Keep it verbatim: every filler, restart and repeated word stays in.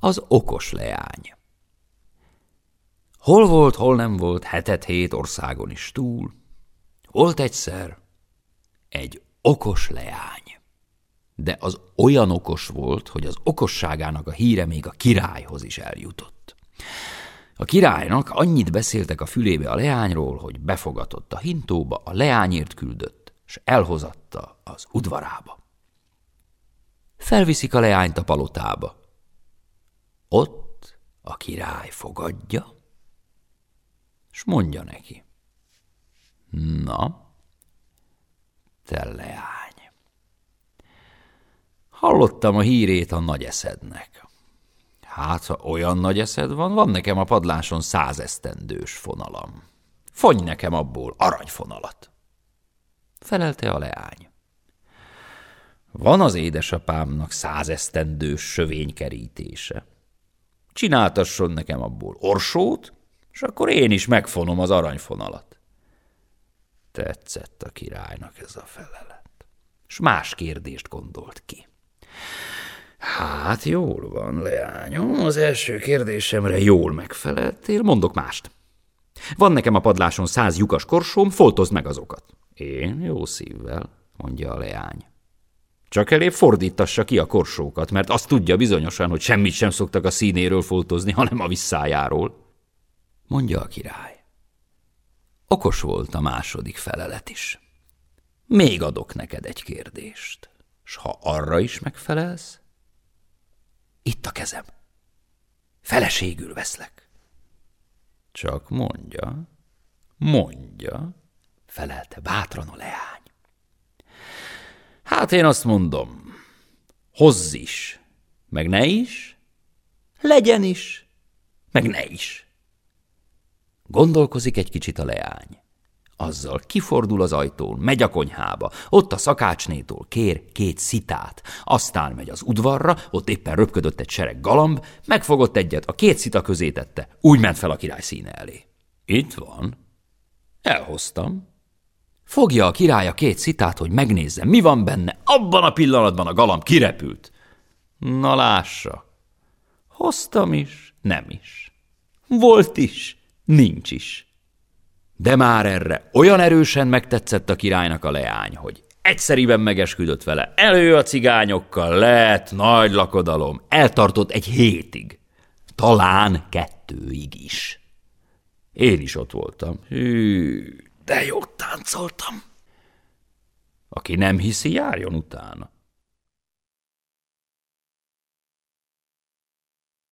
Az okos leány. Hol volt, hol nem volt, hetet-hét országon is túl. Volt egyszer egy okos leány. De az olyan okos volt, hogy az okosságának a híre még a királyhoz is eljutott. A királynak annyit beszéltek a fülébe a leányról, hogy befogatott a hintóba, a leányért küldött, s elhozatta az udvarába. Felviszik a leányt a palotába. Ott a király fogadja, s mondja neki: na, te leány, hallottam a hírét a nagy eszednek. Hát, ha olyan nagy eszed van, van nekem a padláson százesztendős fonalam. Fonj nekem abból aranyfonalat. Felelte a leány. Van az édesapámnak százesztendős sövénykerítése. Csináltasson nekem abból orsót, és akkor én is megfonom az aranyfonalat. Tetszett a királynak ez a felelet, s más kérdést gondolt ki. Hát jól van, leányom, az első kérdésemre jól megfeleltél, mondok mást. Van nekem a padláson száz lyukas korsóm, foltozd meg azokat. Én jó szívvel, mondja a leány. Csak elébb fordítassa ki a korsókat, mert azt tudja bizonyosan, hogy semmit sem szoktak a színéről foltozni, hanem a visszájáról. Mondja a király. Okos volt a második felelet is. Még adok neked egy kérdést, s ha arra is megfelelsz, itt a kezem. Feleségül veszlek. Csak mondja, mondja, felelte bátran a leány. Hát én azt mondom, hozz is, meg ne is, legyen is, meg ne is. Gondolkozik egy kicsit a leány. Azzal kifordul az ajtón, megy a konyhába, ott a szakácsnétól kér két szitát, aztán megy az udvarra, ott éppen röpködött egy sereg galamb, megfogott egyet, a két szita közé tette, úgy ment fel a király színe elé. Itt van. Elhoztam. Fogja a király a két szitát, hogy megnézze, mi van benne, abban a pillanatban a galamb kirepült. Na lássa, hoztam is, nem is. Volt is, nincs is. De már erre olyan erősen megtetszett a királynak a leány, hogy egyszeriben megesküdött vele, elő a cigányokkal, lett nagy lakodalom, eltartott egy hétig, talán kettőig is. Én is ott voltam. Hű, de jót táncoltam. Aki nem hiszi, járjon utána.